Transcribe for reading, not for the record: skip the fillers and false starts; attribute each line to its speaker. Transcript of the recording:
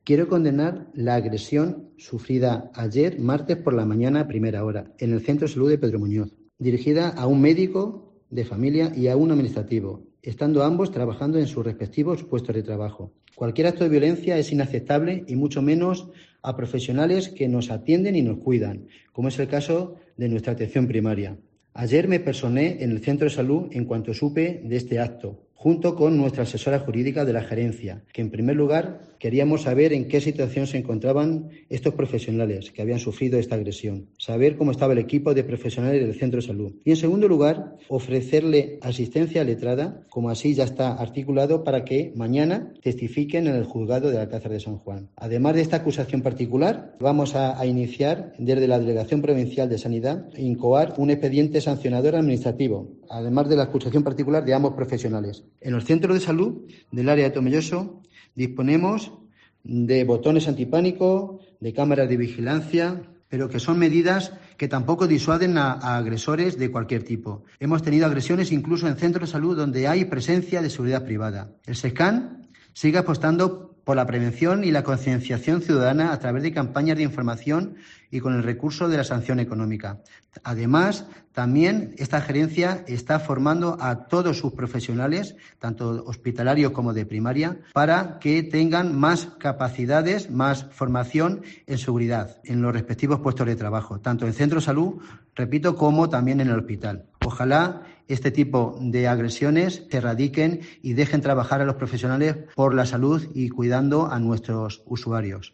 Speaker 1: Quiero condenar la agresión sufrida ayer, martes por la mañana a primera hora, en el Centro de Salud de Pedro Muñoz, dirigida a un médico de familia y a un administrativo, estando ambos trabajando en sus respectivos puestos de trabajo. Cualquier acto de violencia es inaceptable y mucho menos a profesionales que nos atienden y nos cuidan, como es el caso de nuestra atención primaria. Ayer me personé en el centro de salud en cuanto supe de este acto, junto con nuestra asesora jurídica de la gerencia, que en primer lugar queríamos saber en qué situación se encontraban estos profesionales que habían sufrido esta agresión, saber cómo estaba el equipo de profesionales del centro de salud y, en segundo lugar, ofrecerle asistencia letrada, como así ya está articulado, para que mañana testifiquen en el juzgado del Alcázar de San Juan. Además de esta acusación particular, vamos a iniciar desde la Delegación Provincial de Sanidad incoar un expediente sancionador administrativo, además de la acusación particular de ambos profesionales. En los centros de salud del área de Tomelloso disponemos de botones antipánico, de cámaras de vigilancia, pero que son medidas que tampoco disuaden a agresores de cualquier tipo. Hemos tenido agresiones incluso en centros de salud donde hay presencia de seguridad privada. El SESCAN sigue apostando por la prevención y la concienciación ciudadana a través de campañas de información y con el recurso de la sanción económica. Además, también esta gerencia está formando a todos sus profesionales, tanto hospitalarios como de primaria, para que tengan más capacidades, más formación en seguridad en los respectivos puestos de trabajo, tanto en centro de salud, repito, como también en el hospital. Ojalá este tipo de agresiones se erradiquen y dejen trabajar a los profesionales por la salud y cuidando a nuestros usuarios.